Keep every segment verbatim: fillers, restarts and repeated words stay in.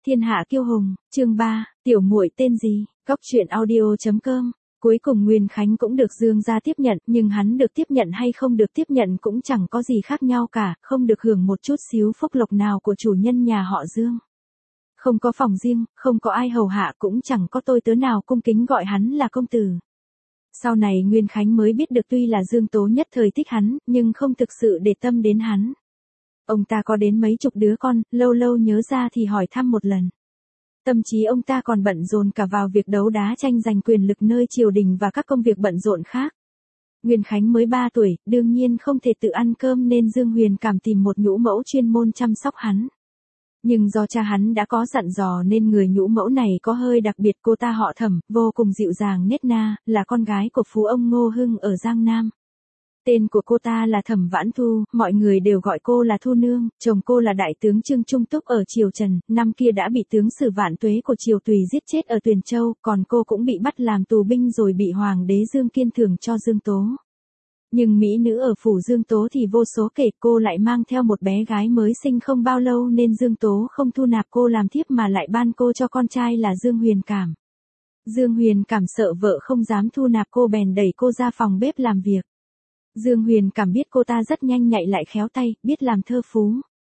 Thiên hạ kiêu hùng, chương ba, tiểu muội tên gì, Cóc truyện audio chấm com. Cuối cùng Nguyên Khánh cũng được Dương gia tiếp nhận, nhưng hắn được tiếp nhận hay không được tiếp nhận cũng chẳng có gì khác nhau cả, không được hưởng một chút xíu phúc lộc nào của chủ nhân nhà họ Dương. Không có phòng riêng, không có ai hầu hạ, cũng chẳng có tôi tớ nào cung kính gọi hắn là công tử. Sau này Nguyên Khánh mới biết được tuy là Dương Tố nhất thời thích hắn, nhưng không thực sự để tâm đến hắn. Ông ta có đến mấy chục đứa con, lâu lâu nhớ ra thì hỏi thăm một lần. Tâm trí ông ta còn bận rộn cả vào việc đấu đá tranh giành quyền lực nơi triều đình và các công việc bận rộn khác. Nguyên Khánh mới ba tuổi, đương nhiên không thể tự ăn cơm nên Dương Huyền Cảm tìm một nhũ mẫu chuyên môn chăm sóc hắn. Nhưng do cha hắn đã có dặn dò nên người nhũ mẫu này có hơi đặc biệt, cô ta họ Thẩm, vô cùng dịu dàng nết na, là con gái của phú ông Ngô Hưng ở Giang Nam. Tên của cô ta là Thẩm Vãn Thu, mọi người đều gọi cô là Thu Nương, chồng cô là đại tướng Trương Trung Túc ở triều Trần, năm kia đã bị tướng Sử Vạn Tuế của triều Tùy giết chết ở Tuyền Châu, còn cô cũng bị bắt làm tù binh rồi bị Hoàng đế Dương Kiên thưởng cho Dương Tố. Nhưng mỹ nữ ở phủ Dương Tố thì vô số kể, cô lại mang theo một bé gái mới sinh không bao lâu nên Dương Tố không thu nạp cô làm thiếp mà lại ban cô cho con trai là Dương Huyền Cảm. Dương Huyền Cảm sợ vợ không dám thu nạp cô bèn đẩy cô ra phòng bếp làm việc. Dương Huyền Cảm biết cô ta rất nhanh nhạy lại khéo tay, biết làm thơ phú.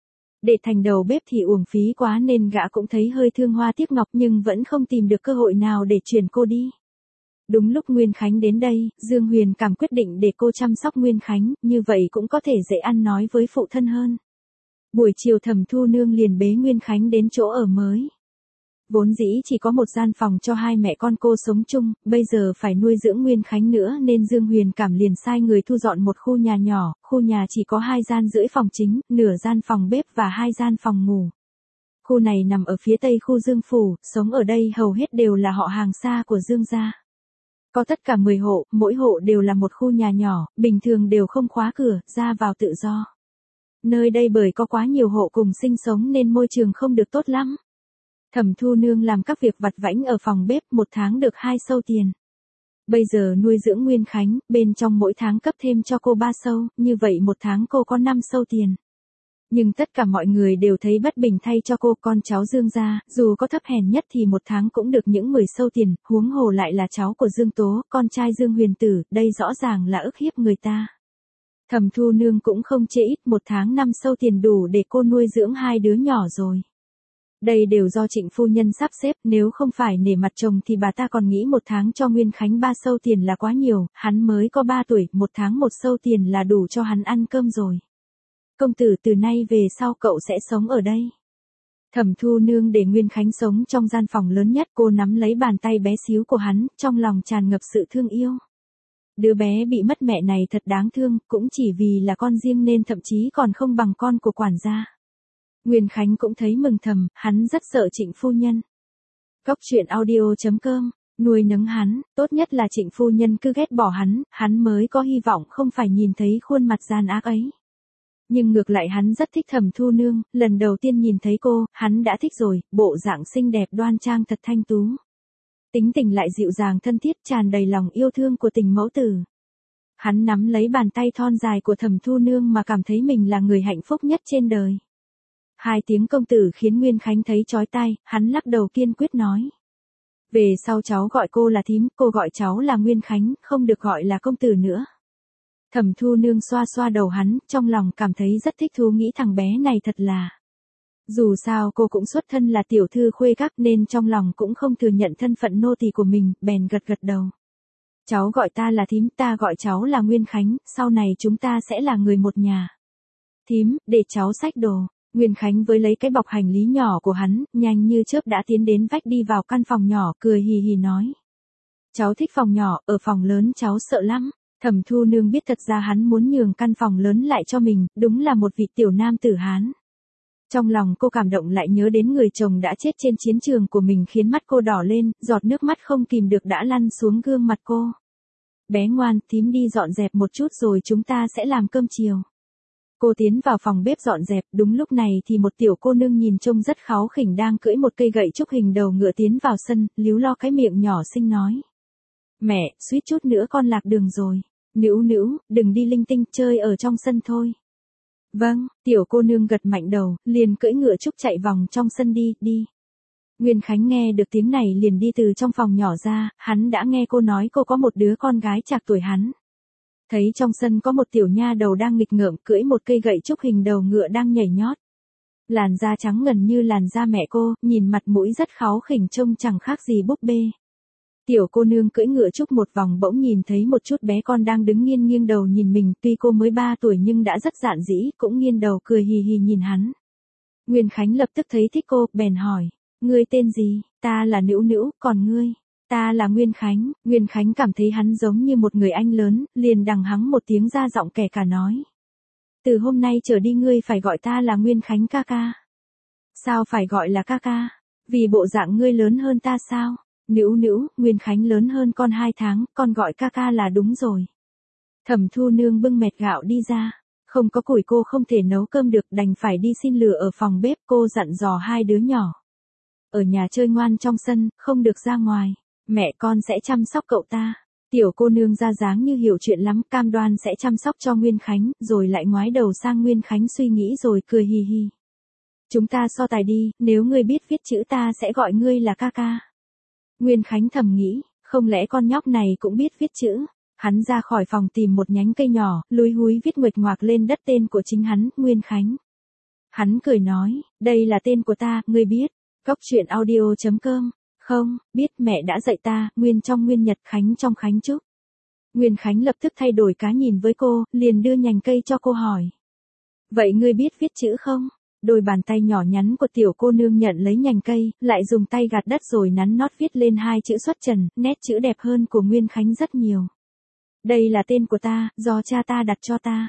Để thành đầu bếp thì uổng phí quá nên gã cũng thấy hơi thương hoa tiếc ngọc nhưng vẫn không tìm được cơ hội nào để chuyển cô đi. Đúng lúc Nguyên Khánh đến đây, Dương Huyền Cảm quyết định để cô chăm sóc Nguyên Khánh, như vậy cũng có thể dễ ăn nói với phụ thân hơn. Buổi chiều Thẩm Thu Nương liền bế Nguyên Khánh đến chỗ ở mới. Vốn dĩ chỉ có một gian phòng cho hai mẹ con cô sống chung, bây giờ phải nuôi dưỡng Nguyên Khánh nữa nên Dương Huyền Cảm liền sai người thu dọn một khu nhà nhỏ, khu nhà chỉ có hai gian rưỡi phòng chính, nửa gian phòng bếp và hai gian phòng ngủ. Khu này nằm ở phía tây khu Dương Phủ, sống ở đây hầu hết đều là họ hàng xa của Dương gia. Có tất cả mười hộ, mỗi hộ đều là một khu nhà nhỏ, bình thường đều không khóa cửa, ra vào tự do. Nơi đây bởi có quá nhiều hộ cùng sinh sống nên môi trường không được tốt lắm. Thẩm Thu Nương làm các việc vặt vãnh ở phòng bếp một tháng được hai sâu tiền. Bây giờ nuôi dưỡng Nguyên Khánh, bên trong mỗi tháng cấp thêm cho cô ba sâu, như vậy một tháng cô có năm sâu tiền. Nhưng tất cả mọi người đều thấy bất bình thay cho cô, con cháu Dương gia, dù có thấp hèn nhất thì một tháng cũng được những mười sâu tiền, huống hồ lại là cháu của Dương Tố, con trai Dương Huyền Tử, đây rõ ràng là ức hiếp người ta. Thẩm Thu Nương cũng không chê ít, một tháng năm sâu tiền đủ để cô nuôi dưỡng hai đứa nhỏ rồi. Đây đều do Trịnh phu nhân sắp xếp, nếu không phải nể mặt chồng thì bà ta còn nghĩ một tháng cho Nguyên Khánh ba sâu tiền là quá nhiều, hắn mới có ba tuổi, một tháng một sâu tiền là đủ cho hắn ăn cơm rồi. Công tử, từ nay về sau cậu sẽ sống ở đây. Thẩm Thu Nương để Nguyên Khánh sống trong gian phòng lớn nhất, cô nắm lấy bàn tay bé xíu của hắn, trong lòng tràn ngập sự thương yêu. Đứa bé bị mất mẹ này thật đáng thương, cũng chỉ vì là con riêng nên thậm chí còn không bằng con của quản gia. Nguyên Khánh cũng thấy mừng thầm, hắn rất sợ Trịnh phu nhân. Cóc truyện audio chấm com, nuôi nấng hắn, tốt nhất là Trịnh phu nhân cứ ghét bỏ hắn, hắn mới có hy vọng không phải nhìn thấy khuôn mặt gian ác ấy. Nhưng ngược lại hắn rất thích Thẩm Thu Nương, lần đầu tiên nhìn thấy cô, hắn đã thích rồi, bộ dạng xinh đẹp đoan trang thật thanh tú. Tính tình lại dịu dàng thân thiết, tràn đầy lòng yêu thương của tình mẫu tử. Hắn nắm lấy bàn tay thon dài của Thẩm Thu Nương mà cảm thấy mình là người hạnh phúc nhất trên đời. Hai tiếng công tử khiến Nguyên Khánh thấy chói tai, hắn lắc đầu kiên quyết nói. Về sau cháu gọi cô là thím, cô gọi cháu là Nguyên Khánh, không được gọi là công tử nữa. Thẩm Thu Nương xoa xoa đầu hắn, trong lòng cảm thấy rất thích thú, nghĩ thằng bé này thật là. Dù sao cô cũng xuất thân là tiểu thư khuê các nên trong lòng cũng không thừa nhận thân phận nô tỳ của mình, bèn gật gật đầu. Cháu gọi ta là thím, ta gọi cháu là Nguyên Khánh, sau này chúng ta sẽ là người một nhà. Thím, để cháu xách đồ. Nguyên Khánh với lấy cái bọc hành lý nhỏ của hắn, nhanh như chớp đã tiến đến vách đi vào căn phòng nhỏ, cười hì hì nói. Cháu thích phòng nhỏ, ở phòng lớn cháu sợ lắm. Thẩm Thu Nương biết thật ra hắn muốn nhường căn phòng lớn lại cho mình, đúng là một vị tiểu nam tử Hán. Trong lòng cô cảm động lại nhớ đến người chồng đã chết trên chiến trường của mình khiến mắt cô đỏ lên, giọt nước mắt không kìm được đã lăn xuống gương mặt cô. Bé ngoan, thím đi dọn dẹp một chút rồi chúng ta sẽ làm cơm chiều. Cô tiến vào phòng bếp dọn dẹp, đúng lúc này thì một tiểu cô nương nhìn trông rất kháu khỉnh đang cưỡi một cây gậy trúc hình đầu ngựa tiến vào sân, líu lo cái miệng nhỏ xinh nói. Mẹ, suýt chút nữa con lạc đường rồi. Nữu nữu, đừng đi linh tinh, chơi ở trong sân thôi. Vâng, tiểu cô nương gật mạnh đầu, liền cưỡi ngựa trúc chạy vòng trong sân đi, đi. Nguyên Khánh nghe được tiếng này liền đi từ trong phòng nhỏ ra, hắn đã nghe cô nói cô có một đứa con gái trạc tuổi hắn. Thấy trong sân có một tiểu nha đầu đang nghịch ngợm cưỡi một cây gậy trúc hình đầu ngựa đang nhảy nhót. Làn da trắng ngần như làn da mẹ cô, nhìn mặt mũi rất kháu khỉnh trông chẳng khác gì búp bê. Tiểu cô nương cưỡi ngựa trúc một vòng bỗng nhìn thấy một chút bé con đang đứng nghiêng nghiêng đầu nhìn mình, tuy cô mới ba tuổi nhưng đã rất dạn dĩ, cũng nghiêng đầu cười hì hì nhìn hắn. Nguyên Khánh lập tức thấy thích cô, bèn hỏi, ngươi tên gì? Ta là Nữu Nữu, còn ngươi? Ta là Nguyên Khánh. Nguyên Khánh cảm thấy hắn giống như một người anh lớn, liền đằng hắng một tiếng ra giọng kẻ cả nói. Từ hôm nay trở đi ngươi phải gọi ta là Nguyên Khánh ca ca. Sao phải gọi là ca ca? Vì bộ dạng ngươi lớn hơn ta sao? Nữu Nữu, Nguyên Khánh lớn hơn con hai tháng, con gọi ca ca là đúng rồi. Thẩm Thu Nương bưng mẹt gạo đi ra. Không có củi cô không thể nấu cơm được, đành phải đi xin lửa ở phòng bếp. Cô dặn dò hai đứa nhỏ. Ở nhà chơi ngoan trong sân, không được ra ngoài. Mẹ con sẽ chăm sóc cậu ta. Tiểu cô nương ra dáng như hiểu chuyện lắm, cam đoan sẽ chăm sóc cho Nguyên Khánh, rồi lại ngoái đầu sang Nguyên Khánh suy nghĩ rồi cười hì hì. Chúng ta so tài đi, nếu ngươi biết viết chữ ta sẽ gọi ngươi là ca ca. Nguyên Khánh thầm nghĩ, không lẽ con nhóc này cũng biết viết chữ. Hắn ra khỏi phòng tìm một nhánh cây nhỏ, lúi húi viết nguệch ngoạc lên đất tên của chính hắn, Nguyên Khánh. Hắn cười nói, đây là tên của ta, ngươi biết. Góc truyện audio chấm com. Không, biết mẹ đã dạy ta, Nguyên trong Nguyên Nhật, Khánh trong Khánh Trúc. Nguyên Khánh lập tức thay đổi cá nhìn với cô, liền đưa nhành cây cho cô hỏi. Vậy ngươi biết viết chữ không? Đôi bàn tay nhỏ nhắn của tiểu cô nương nhận lấy nhành cây, lại dùng tay gạt đất rồi nắn nót viết lên hai chữ Xuất Trần, nét chữ đẹp hơn của Nguyên Khánh rất nhiều. Đây là tên của ta, do cha ta đặt cho ta.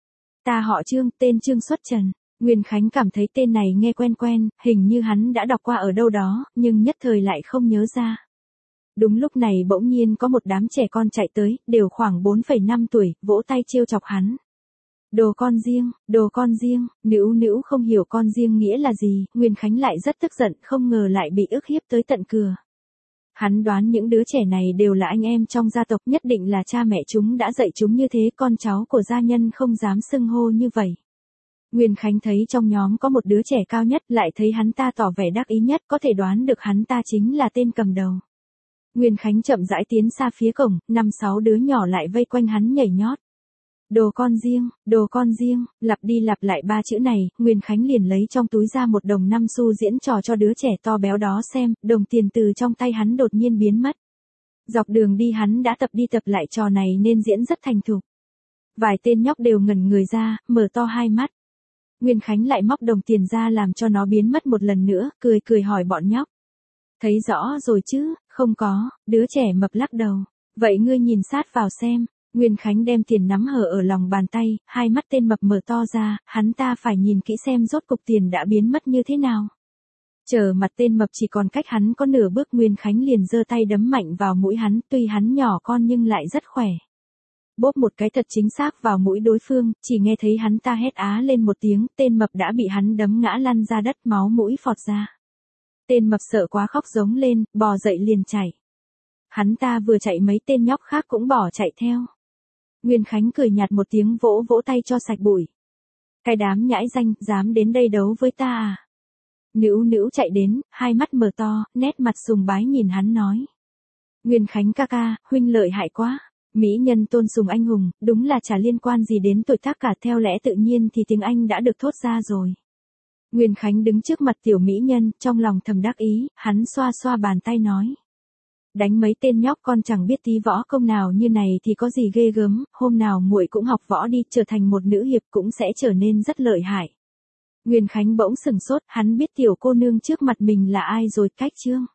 Ta họ Trương, tên Trương Xuất Trần. Nguyên Khánh cảm thấy tên này nghe quen quen, hình như hắn đã đọc qua ở đâu đó, nhưng nhất thời lại không nhớ ra. Đúng lúc này bỗng nhiên có một đám trẻ con chạy tới, đều khoảng bốn phẩy năm tuổi, vỗ tay trêu chọc hắn. Đồ con riêng, đồ con riêng, Nữu Nữu không hiểu con riêng nghĩa là gì, Nguyên Khánh lại rất tức giận, không ngờ lại bị ức hiếp tới tận cửa. Hắn đoán những đứa trẻ này đều là anh em trong gia tộc, nhất định là cha mẹ chúng đã dạy chúng như thế, con cháu của gia nhân không dám xưng hô như vậy. Nguyên Khánh thấy trong nhóm có một đứa trẻ cao nhất, lại thấy hắn ta tỏ vẻ đắc ý nhất, có thể đoán được hắn ta chính là tên cầm đầu. Nguyên Khánh chậm rãi tiến xa phía cổng, năm sáu đứa nhỏ lại vây quanh hắn nhảy nhót. Đồ con riêng, đồ con riêng, lặp đi lặp lại ba chữ này, Nguyên Khánh liền lấy trong túi ra một đồng năm xu diễn trò cho đứa trẻ to béo đó xem, đồng tiền từ trong tay hắn đột nhiên biến mất. Dọc đường đi hắn đã tập đi tập lại trò này nên diễn rất thành thục. Vài tên nhóc đều ngẩn người ra, mở to hai mắt. Nguyên Khánh lại móc đồng tiền ra làm cho nó biến mất một lần nữa, cười cười hỏi bọn nhóc. Thấy rõ rồi chứ? Không có, đứa trẻ mập lắc đầu. Vậy ngươi nhìn sát vào xem. Nguyên Khánh đem tiền nắm hở ở lòng bàn tay, hai mắt tên mập mở to ra, hắn ta phải nhìn kỹ xem rốt cục tiền đã biến mất như thế nào. Chờ mặt tên mập chỉ còn cách hắn có nửa bước, Nguyên Khánh liền giơ tay đấm mạnh vào mũi hắn, tuy hắn nhỏ con nhưng lại rất khỏe. Bóp một cái thật chính xác vào mũi đối phương, chỉ nghe thấy hắn ta hét á lên một tiếng, tên mập đã bị hắn đấm ngã lăn ra đất, máu mũi phọt ra. Tên mập sợ quá khóc giống lên, bò dậy liền chạy. Hắn ta vừa chạy mấy tên nhóc khác cũng bỏ chạy theo. Nguyên Khánh cười nhạt một tiếng, vỗ vỗ tay cho sạch bụi. Cái đám nhãi danh, dám đến đây đấu với ta à? Nữu Nữu chạy đến, hai mắt mở to, nét mặt sùng bái nhìn hắn nói. Nguyên Khánh ca ca, huynh lợi hại quá. Mỹ nhân tôn sùng anh hùng, đúng là chả liên quan gì đến tuổi tác cả, theo lẽ tự nhiên thì tiếng Anh đã được thốt ra rồi. Nguyên Khánh đứng trước mặt tiểu mỹ nhân, trong lòng thầm đắc ý, hắn xoa xoa bàn tay nói. Đánh mấy tên nhóc con chẳng biết tí võ công nào như này thì có gì ghê gớm, hôm nào muội cũng học võ đi, trở thành một nữ hiệp cũng sẽ trở nên rất lợi hại. Nguyên Khánh bỗng sừng sốt, hắn biết tiểu cô nương trước mặt mình là ai rồi, Cách Trương.